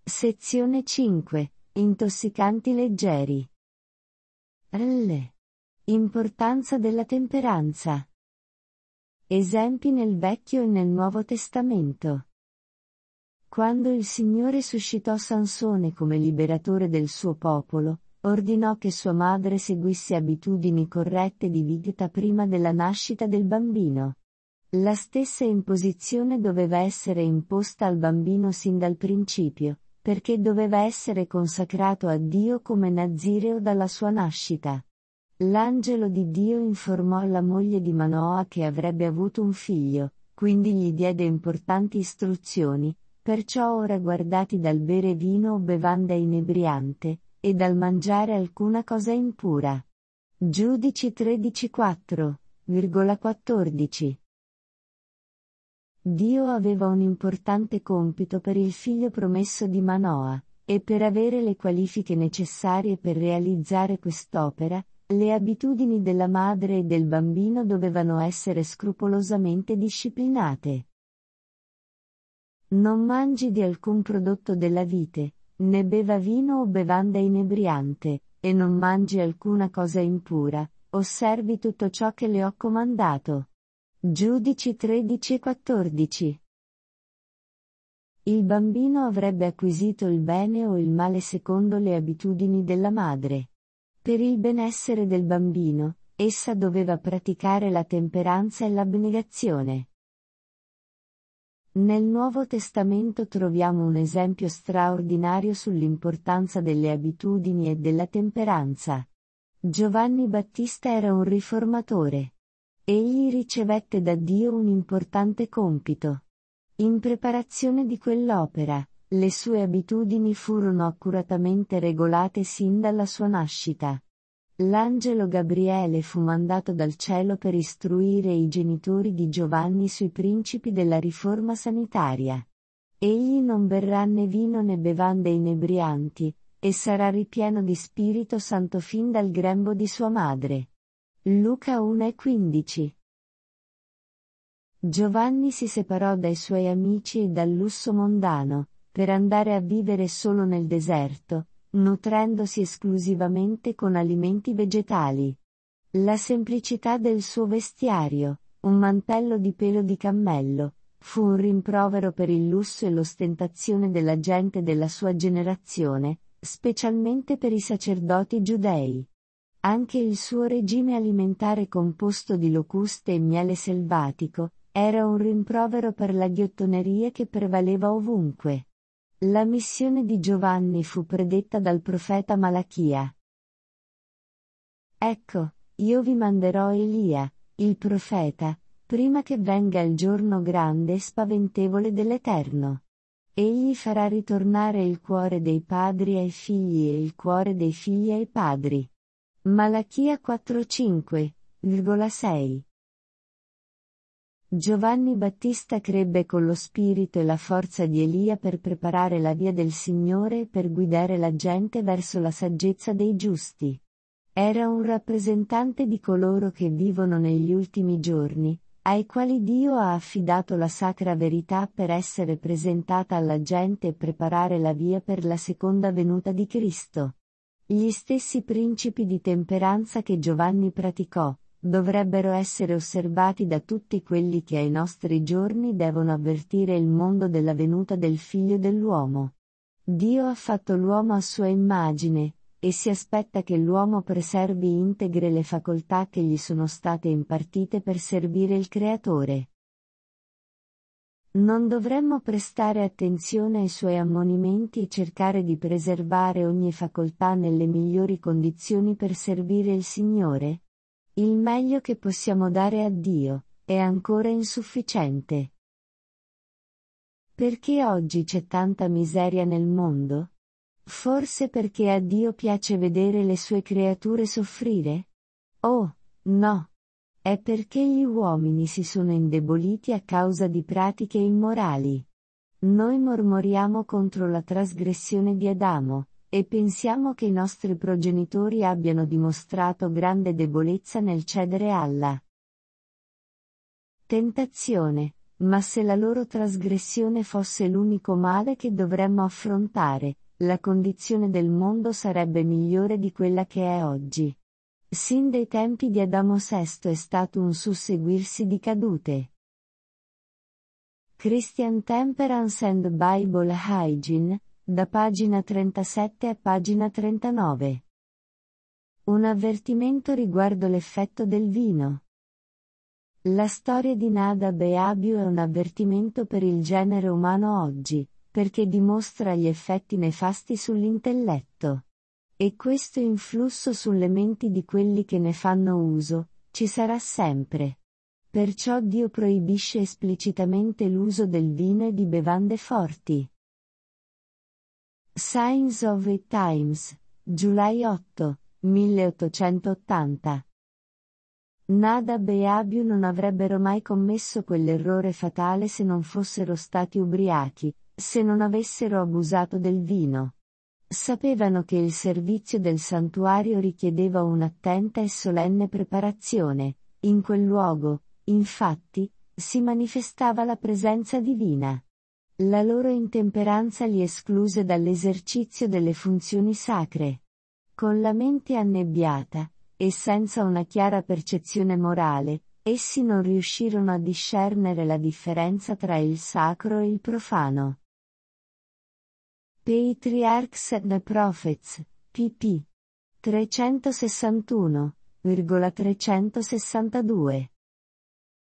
Sezione 5. Intossicanti leggeri. Importanza della temperanza. Esempi nel Vecchio e nel Nuovo Testamento. Quando il Signore suscitò Sansone come liberatore del suo popolo, ordinò che sua madre seguisse abitudini corrette di vita prima della nascita del bambino. La stessa imposizione doveva essere imposta al bambino sin dal principio, perché doveva essere consacrato a Dio come nazireo dalla sua nascita. L'angelo di Dio informò la moglie di Manoa che avrebbe avuto un figlio, quindi gli diede importanti istruzioni, perciò ora guardati dal bere vino o bevanda inebriante, e dal mangiare alcuna cosa impura. Giudici 13:4,14. Dio aveva un importante compito per il figlio promesso di Manoa, e per avere le qualifiche necessarie per realizzare quest'opera, le abitudini della madre e del bambino dovevano essere scrupolosamente disciplinate. Non mangi di alcun prodotto della vite, né beva vino o bevanda inebriante, e non mangi alcuna cosa impura, osservi tutto ciò che le ho comandato. Giudici 13:14. Il bambino avrebbe acquisito il bene o il male secondo le abitudini della madre. Per il benessere del bambino, essa doveva praticare la temperanza e l'abnegazione. Nel Nuovo Testamento troviamo un esempio straordinario sull'importanza delle abitudini e della temperanza. Giovanni Battista era un riformatore. Egli ricevette da Dio un importante compito. In preparazione di quell'opera, le sue abitudini furono accuratamente regolate sin dalla sua nascita. L'angelo Gabriele fu mandato dal cielo per istruire i genitori di Giovanni sui principi della riforma sanitaria. Egli non berrà né vino né bevande inebrianti, e sarà ripieno di Spirito Santo fin dal grembo di sua madre. Luca 1:15. Giovanni si separò dai suoi amici e dal lusso mondano, per andare a vivere solo nel deserto, nutrendosi esclusivamente con alimenti vegetali. La semplicità del suo vestiario, un mantello di pelo di cammello, fu un rimprovero per il lusso e l'ostentazione della gente della sua generazione, specialmente per i sacerdoti giudei. Anche il suo regime alimentare composto di locuste e miele selvatico, era un rimprovero per la ghiottoneria che prevaleva ovunque. La missione di Giovanni fu predetta dal profeta Malachia. Ecco, io vi manderò Elia, il profeta, prima che venga il giorno grande e spaventevole dell'Eterno. Egli farà ritornare il cuore dei padri ai figli e il cuore dei figli ai padri. Malachia 4:5,6. Giovanni Battista crebbe con lo spirito e la forza di Elia per preparare la via del Signore e per guidare la gente verso la saggezza dei giusti. Era un rappresentante di coloro che vivono negli ultimi giorni, ai quali Dio ha affidato la sacra verità per essere presentata alla gente e preparare la via per la seconda venuta di Cristo. Gli stessi principi di temperanza che Giovanni praticò, dovrebbero essere osservati da tutti quelli che ai nostri giorni devono avvertire il mondo della venuta del Figlio dell'uomo. Dio ha fatto l'uomo a sua immagine, e si aspetta che l'uomo preservi integre le facoltà che gli sono state impartite per servire il Creatore. Non dovremmo prestare attenzione ai suoi ammonimenti e cercare di preservare ogni facoltà nelle migliori condizioni per servire il Signore? Il meglio che possiamo dare a Dio è ancora insufficiente. Perché oggi c'è tanta miseria nel mondo? Forse perché a Dio piace vedere le sue creature soffrire? Oh, no! È perché gli uomini si sono indeboliti a causa di pratiche immorali. Noi mormoriamo contro la trasgressione di Adamo, e pensiamo che i nostri progenitori abbiano dimostrato grande debolezza nel cedere alla tentazione, ma se la loro trasgressione fosse l'unico male che dovremmo affrontare, la condizione del mondo sarebbe migliore di quella che è oggi. Sin dai tempi di Adamo VI è stato un susseguirsi di cadute. Christian Temperance and Bible Hygiene, da pagina 37 a pagina 39. Un avvertimento riguardo l'effetto del vino. La storia di Nadab e Abiu è un avvertimento per il genere umano oggi, perché dimostra gli effetti nefasti sull'intelletto. E questo influsso sulle menti di quelli che ne fanno uso, ci sarà sempre. Perciò Dio proibisce esplicitamente l'uso del vino e di bevande forti. Signs of the Times, July 8, 1880. Nadab e Abiu non avrebbero mai commesso quell'errore fatale se non fossero stati ubriachi, se non avessero abusato del vino. Sapevano che il servizio del santuario richiedeva un'attenta e solenne preparazione. In quel luogo, infatti, si manifestava la presenza divina. La loro intemperanza li escluse dall'esercizio delle funzioni sacre. Con la mente annebbiata, e senza una chiara percezione morale, essi non riuscirono a discernere la differenza tra il sacro e il profano. Patriarchs and Prophets, pp. 361,362